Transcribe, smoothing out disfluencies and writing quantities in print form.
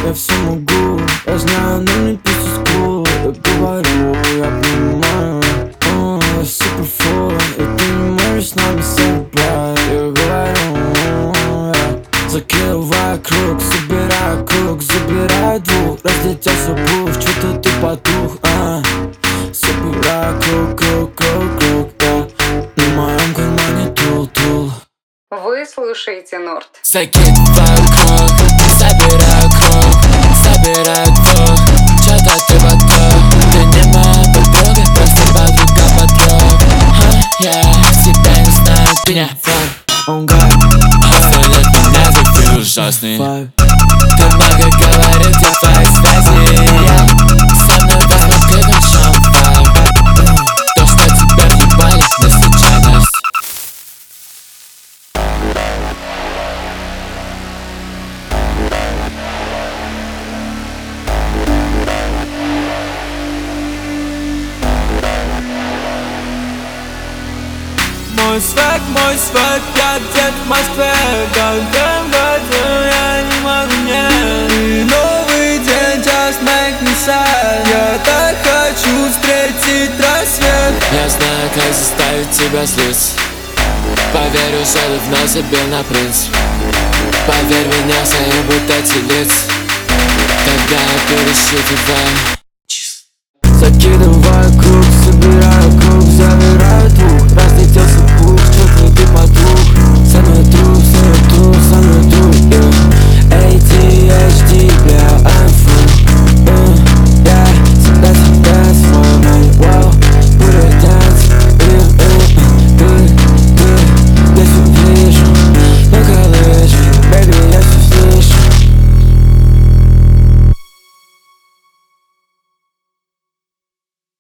я все могу. Я знаю, но мне пиздец. Я говорю, я понимаю, я суперфул, и ты не можешь с нами собрать. Я говорю, закрывай круг, собирай круг, забирай двух, разлетелся бух, что-то ты потух, собирай круг, да. На моем кармане тул. Вы слушаете Норд. Закидываю круг, собираю круг, собираю двух, что-то ты потух. Ты не моя подруга, просто подруга. Я тебя не знаю, ты не фан. Оставлять меня за ты ужасный. Ты много говоришь, где твои связи. Я со мной посмотри, как шампань. То, что тебя въебали, не случайность. Мой свек, я где-то в Москве. Каждым годом я не могу, не. И новый день just make me sad. Я так хочу встретить рассвет. Я знаю, как заставить тебя слиться. Поверь, уже давно забил на принцип. Поверь, меня заебут эти лица, когда я пересчитываю.